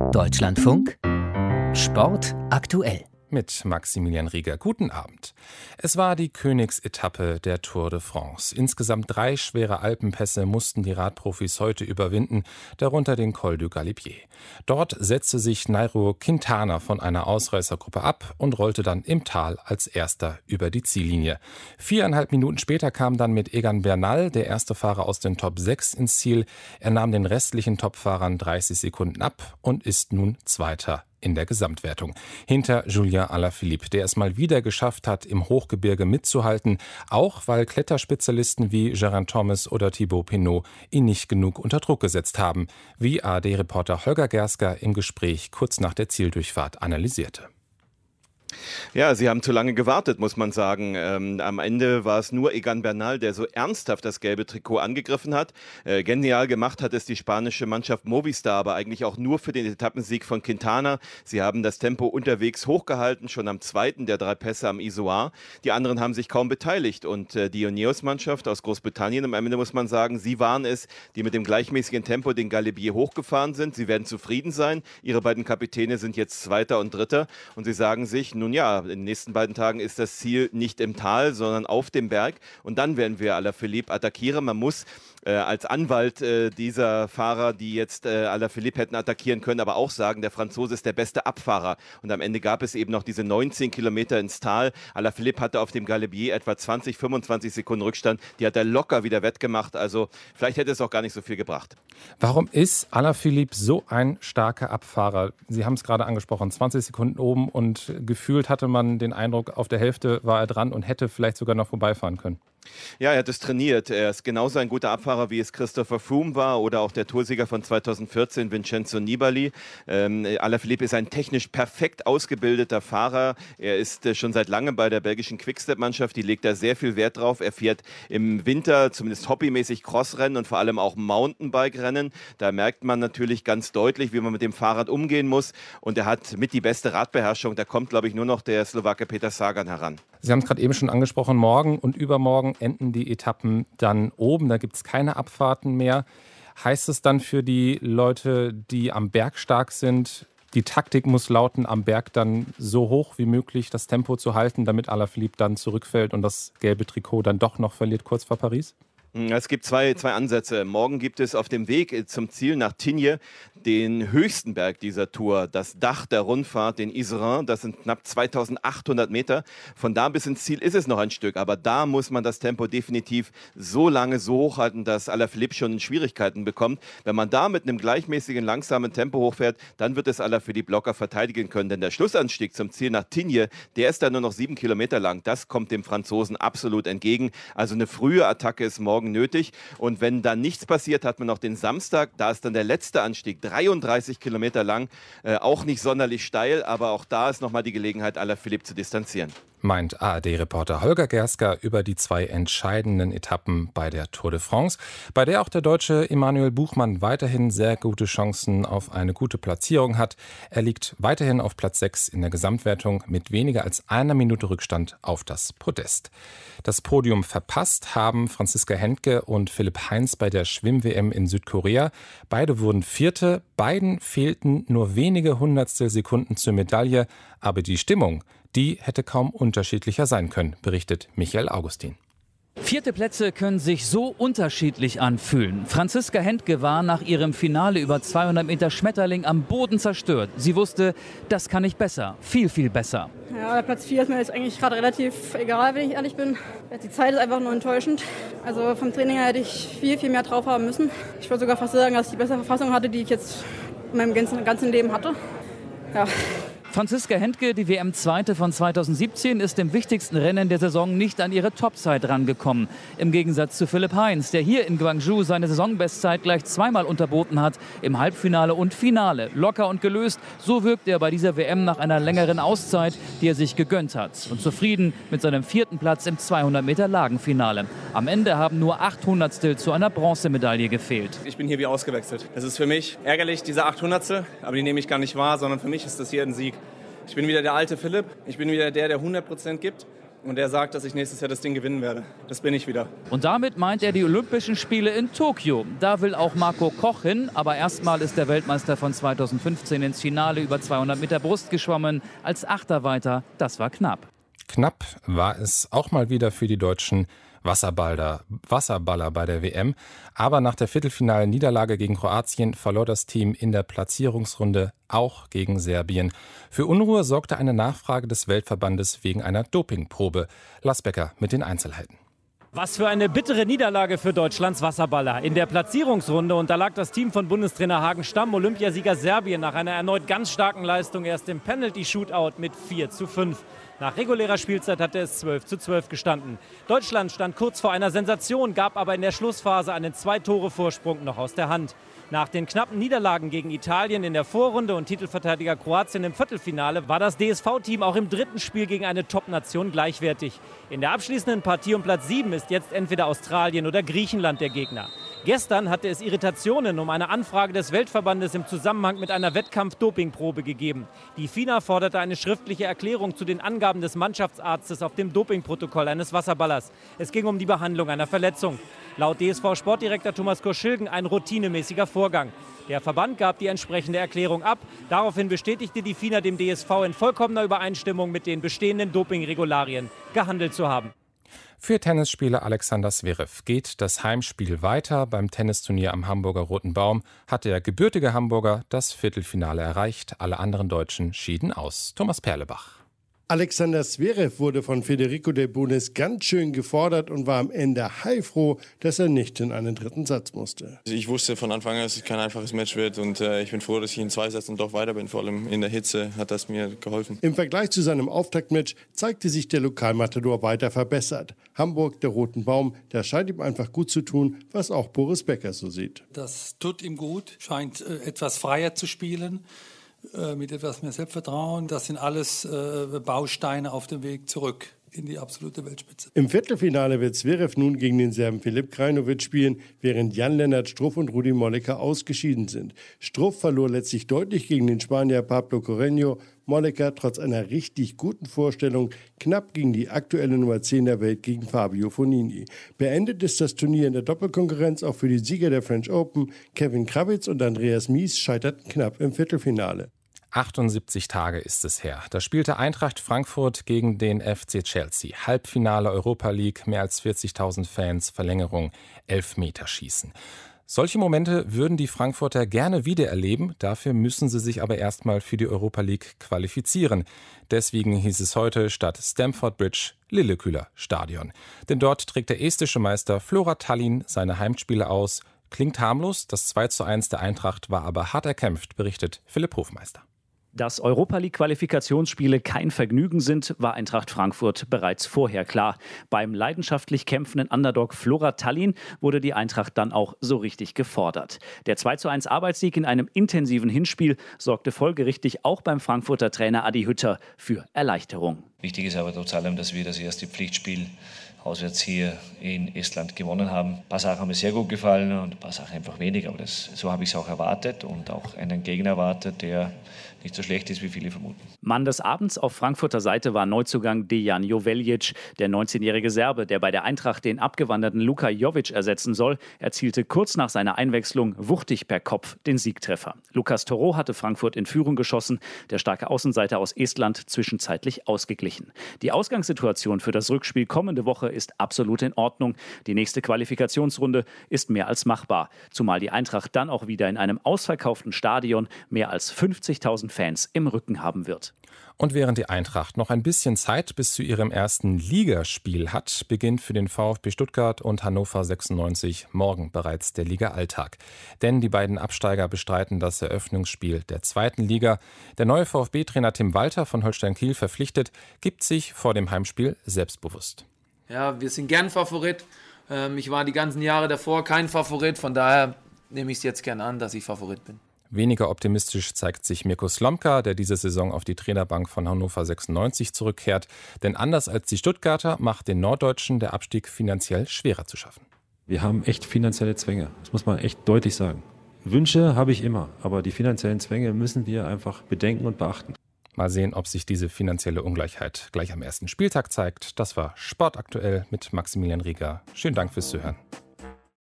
Deutschlandfunk Sport aktuell. Mit Maximilian Rieger. Guten Abend. Es war die Königsetappe der Tour de France. Insgesamt 3 schwere Alpenpässe mussten die Radprofis heute überwinden, darunter den Col du Galibier. Dort setzte sich Nairo Quintana von einer Ausreißergruppe ab und rollte dann im Tal als Erster über die Ziellinie. 4,5 Minuten später kam dann mit Egan Bernal der erste Fahrer aus den Top 6 ins Ziel. Er nahm den restlichen Topfahrern 30 Sekunden ab und ist nun Zweiter in der Gesamtwertung. Hinter Julien Alaphilippe, der es mal wieder geschafft hat, im Hochgebirge mitzuhalten, auch weil Kletterspezialisten wie Geraint Thomas oder Thibaut Pinot ihn nicht genug unter Druck gesetzt haben, wie ARD-Reporter Holger Gersker im Gespräch kurz nach der Zieldurchfahrt analysierte. Ja, sie haben zu lange gewartet, muss man sagen. Am Ende war es nur Egan Bernal, der so ernsthaft das gelbe Trikot angegriffen hat. Genial gemacht hat es die spanische Mannschaft Movistar, aber eigentlich auch nur für den Etappensieg von Quintana. Sie haben das Tempo unterwegs hochgehalten, schon am zweiten der 3 Pässe am Izoard. Die anderen haben sich kaum beteiligt und die Ineos-Mannschaft aus Großbritannien, am Ende muss man sagen, sie waren es, die mit dem gleichmäßigen Tempo den Galibier hochgefahren sind. Sie werden zufrieden sein. Ihre beiden Kapitäne sind jetzt Zweiter und Dritter und sie sagen sich, nun ja, in den nächsten beiden Tagen ist das Ziel nicht im Tal, sondern auf dem Berg. Und dann werden wir Alaphilippe attackieren. Man muss als Anwalt dieser Fahrer, die jetzt Alaphilippe hätten attackieren können, aber auch sagen, der Franzose ist der beste Abfahrer. Und am Ende gab es eben noch diese 19 Kilometer ins Tal. Alaphilippe hatte auf dem Galibier etwa 20, 25 Sekunden Rückstand. Die hat er locker wieder wettgemacht. Also vielleicht hätte es auch gar nicht so viel gebracht. Warum ist Alaphilippe so ein starker Abfahrer? Sie haben es gerade angesprochen, 20 Sekunden oben und gefühlt hatte man den Eindruck, auf der Hälfte war er dran und hätte vielleicht sogar noch vorbeifahren können. Ja, er hat es trainiert. Er ist genauso ein guter Abfahrer, wie es Christopher Froome war oder auch der Toursieger von 2014, Vincenzo Nibali. Alaphilippe ist ein technisch perfekt ausgebildeter Fahrer. Er ist schon seit langem bei der belgischen Quickstep-Mannschaft. Die legt da sehr viel Wert drauf. Er fährt im Winter zumindest hobbymäßig Crossrennen und vor allem auch Mountainbike-Rennen. Da merkt man natürlich ganz deutlich, wie man mit dem Fahrrad umgehen muss. Und er hat mit die beste Radbeherrschung. Da kommt, glaube ich, nur noch der Slowake Peter Sagan heran. Sie haben es gerade eben schon angesprochen, morgen und übermorgen enden die Etappen dann oben. Da gibt es keine Abfahrten mehr. Heißt es dann für die Leute, die am Berg stark sind, die Taktik muss lauten, am Berg dann so hoch wie möglich das Tempo zu halten, damit Alaphilippe dann zurückfällt und das gelbe Trikot dann doch noch verliert kurz vor Paris? Es gibt zwei Ansätze. Morgen gibt es auf dem Weg zum Ziel nach Tignes den höchsten Berg dieser Tour, das Dach der Rundfahrt, den Iserin. Das sind knapp 2800 Meter. Von da bis ins Ziel ist es noch ein Stück, aber da muss man das Tempo definitiv so lange so hochhalten, dass Alaphilippe schon Schwierigkeiten bekommt. Wenn man da mit einem gleichmäßigen, langsamen Tempo hochfährt, dann wird es Alaphilippe locker verteidigen können. Denn der Schlussanstieg zum Ziel nach Tignes, der ist dann nur noch 7 Kilometer lang. Das kommt dem Franzosen absolut entgegen. Also eine frühe Attacke ist morgen nötig. Und wenn dann nichts passiert, hat man noch den Samstag. Da ist dann der letzte Anstieg, 33 Kilometer lang. Auch nicht sonderlich steil, aber auch da ist nochmal die Gelegenheit, Alaphilippe zu distanzieren. Meint ARD-Reporter Holger Gersker über die 2 entscheidenden Etappen bei der Tour de France, bei der auch der Deutsche Emanuel Buchmann weiterhin sehr gute Chancen auf eine gute Platzierung hat. Er liegt weiterhin auf Platz 6 in der Gesamtwertung mit weniger als 1 Minute Rückstand auf das Podest. Das Podium verpasst haben Franziska Hentke und Philipp Heins bei der Schwimm-WM in Südkorea. Beide wurden Vierte, beiden fehlten nur wenige Hundertstel Sekunden zur Medaille, aber die Stimmung, die hätte kaum unterschiedlicher sein können, berichtet Michael Augustin. 4. Plätze können sich so unterschiedlich anfühlen. Franziska Hentke war nach ihrem Finale über 200 Meter Schmetterling am Boden zerstört. Sie wusste, das kann ich besser, viel, viel besser. Ja, der Platz 4 ist mir jetzt eigentlich gerade relativ egal, wenn ich ehrlich bin. Die Zeit ist einfach nur enttäuschend. Also vom Training her hätte ich viel, viel mehr drauf haben müssen. Ich würde sogar fast sagen, dass ich die bessere Verfassung hatte, die ich jetzt in meinem ganzen Leben hatte. Ja. Franziska Hentke, die WM-Zweite von 2017, ist im wichtigsten Rennen der Saison nicht an ihre Topzeit rangekommen. Im Gegensatz zu Philipp Heins, der hier in Gwangju seine Saisonbestzeit gleich zweimal unterboten hat, im Halbfinale und Finale. Locker und gelöst, so wirkt er bei dieser WM nach einer längeren Auszeit, die er sich gegönnt hat. Und zufrieden mit seinem 4. Platz im 200-Meter-Lagenfinale. Am Ende haben nur 800stel zu einer Bronzemedaille gefehlt. Ich bin hier wie ausgewechselt. Es ist für mich ärgerlich, diese 800stel, aber die nehme ich gar nicht wahr, sondern für mich ist das hier ein Sieg. Ich bin wieder der alte Philipp, ich bin wieder der 100% gibt und er sagt, dass ich nächstes Jahr das Ding gewinnen werde. Das bin ich wieder. Und damit meint er die Olympischen Spiele in Tokio. Da will auch Marco Koch hin, aber erstmal ist der Weltmeister von 2015 ins Finale über 200 Meter Brust geschwommen. Als Achter weiter, das war knapp. Knapp war es auch mal wieder für die deutschen Wasserballer bei der WM. Aber nach der viertelfinalen Niederlage gegen Kroatien verlor das Team in der Platzierungsrunde auch gegen Serbien. Für Unruhe sorgte eine Nachfrage des Weltverbandes wegen einer Dopingprobe. Lars Becker mit den Einzelheiten. Was für eine bittere Niederlage für Deutschlands Wasserballer. In der Platzierungsrunde unterlag das Team von Bundestrainer Hagen Stamm Olympiasieger Serbien nach einer erneut ganz starken Leistung erst im Penalty-Shootout mit 4:5. Nach regulärer Spielzeit hatte es 12:12 gestanden. Deutschland stand kurz vor einer Sensation, gab aber in der Schlussphase einen 2-Tore-Vorsprung noch aus der Hand. Nach den knappen Niederlagen gegen Italien in der Vorrunde und Titelverteidiger Kroatien im Viertelfinale war das DSV-Team auch im dritten Spiel gegen eine Top-Nation gleichwertig. In der abschließenden Partie um Platz 7 ist jetzt entweder Australien oder Griechenland der Gegner. Gestern hatte es Irritationen um eine Anfrage des Weltverbandes im Zusammenhang mit einer Wettkampf-Dopingprobe gegeben. Die FINA forderte eine schriftliche Erklärung zu den Angaben des Mannschaftsarztes auf dem Dopingprotokoll eines Wasserballers. Es ging um die Behandlung einer Verletzung. Laut DSV-Sportdirektor Thomas Koschilgen ein routinemäßiger Vorgang. Der Verband gab die entsprechende Erklärung ab. Daraufhin bestätigte die FINA dem DSV in vollkommener Übereinstimmung mit den bestehenden Dopingregularien gehandelt zu haben. Für Tennisspieler Alexander Zverev geht das Heimspiel weiter. Beim Tennisturnier am Hamburger Roten Baum hat der gebürtige Hamburger das Viertelfinale erreicht. Alle anderen Deutschen schieden aus. Thomas Perlebach. Alexander Zverev wurde von Federico Del Bonis ganz schön gefordert und war am Ende heilfroh, dass er nicht in einen dritten Satz musste. Ich wusste von Anfang an, dass es kein einfaches Match wird und ich bin froh, dass ich in 2 Sätzen doch weiter bin. Vor allem in der Hitze hat das mir geholfen. Im Vergleich zu seinem Auftaktmatch zeigte sich der Lokalmatador weiter verbessert. Hamburg, der Roten Baum, der scheint ihm einfach gut zu tun, was auch Boris Becker so sieht. Das tut ihm gut, scheint etwas freier zu spielen. Mit etwas mehr Selbstvertrauen. Das sind alles Bausteine auf dem Weg zurück in die absolute Weltspitze. Im Viertelfinale wird Zverev nun gegen den Serben Filip Krajinovic spielen, während Jan-Lennart Struff und Rudi Molleker ausgeschieden sind. Struff verlor letztlich deutlich gegen den Spanier Pablo Carreño. Molleker trotz einer richtig guten Vorstellung knapp gegen die aktuelle Nummer 10 der Welt gegen Fabio Fognini. Beendet ist das Turnier in der Doppelkonkurrenz auch für die Sieger der French Open. Kevin Krawitz und Andreas Mies scheiterten knapp im Viertelfinale. 78 Tage ist es her. Da spielte Eintracht Frankfurt gegen den FC Chelsea. Halbfinale Europa League, mehr als 40.000 Fans, Verlängerung, Elfmeterschießen. Solche Momente würden die Frankfurter gerne wiedererleben. Dafür müssen sie sich aber erstmal für die Europa League qualifizieren. Deswegen hieß es heute statt Stamford Bridge Lillekühler Stadion. Denn dort trägt der estische Meister Flora Tallinn seine Heimspiele aus. Klingt harmlos, das 2:1 der Eintracht war aber hart erkämpft, berichtet Philipp Hofmeister. Dass Europa-League-Qualifikationsspiele kein Vergnügen sind, war Eintracht Frankfurt bereits vorher klar. Beim leidenschaftlich kämpfenden Underdog Flora Tallinn wurde die Eintracht dann auch so richtig gefordert. Der 2:1 Arbeitssieg in einem intensiven Hinspiel sorgte folgerichtig auch beim Frankfurter Trainer Adi Hütter für Erleichterung. Wichtig ist aber trotz allem, dass wir das erste Pflichtspiel auswärts hier in Estland gewonnen haben. Ein paar Sachen haben mir sehr gut gefallen und ein paar Sachen einfach wenig, aber so habe ich es auch erwartet und auch einen Gegner erwartet, der nicht so schlecht ist, wie viele vermuten. Mann des Abends auf Frankfurter Seite war Neuzugang Dejan Joveljic. Der 19-jährige Serbe, der bei der Eintracht den abgewanderten Luka Jovic ersetzen soll, erzielte kurz nach seiner Einwechslung wuchtig per Kopf den Siegtreffer. Lukas Toro hatte Frankfurt in Führung geschossen, der starke Außenseiter aus Estland zwischenzeitlich ausgeglichen. Die Ausgangssituation für das Rückspiel kommende Woche ist absolut in Ordnung. Die nächste Qualifikationsrunde ist mehr als machbar, zumal die Eintracht dann auch wieder in einem ausverkauften Stadion mehr als 50.000 Fans im Rücken haben wird. Und während die Eintracht noch ein bisschen Zeit bis zu ihrem ersten Ligaspiel hat, beginnt für den VfB Stuttgart und Hannover 96 morgen bereits der Liga-Alltag. Denn die beiden Absteiger bestreiten das Eröffnungsspiel der zweiten Liga. Der neue VfB-Trainer Tim Walter von Holstein Kiel verpflichtet, gibt sich vor dem Heimspiel selbstbewusst. Ja, wir sind gern Favorit. Ich war die ganzen Jahre davor kein Favorit, von daher nehme ich es jetzt gern an, dass ich Favorit bin. Weniger optimistisch zeigt sich Mirko Slomka, der diese Saison auf die Trainerbank von Hannover 96 zurückkehrt. Denn anders als die Stuttgarter macht den Norddeutschen der Abstieg finanziell schwerer zu schaffen. Wir haben echt finanzielle Zwänge, das muss man echt deutlich sagen. Wünsche habe ich immer, aber die finanziellen Zwänge müssen wir einfach bedenken und beachten. Mal sehen, ob sich diese finanzielle Ungleichheit gleich am ersten Spieltag zeigt. Das war Sport aktuell mit Maximilian Rieger. Schönen Dank fürs Zuhören.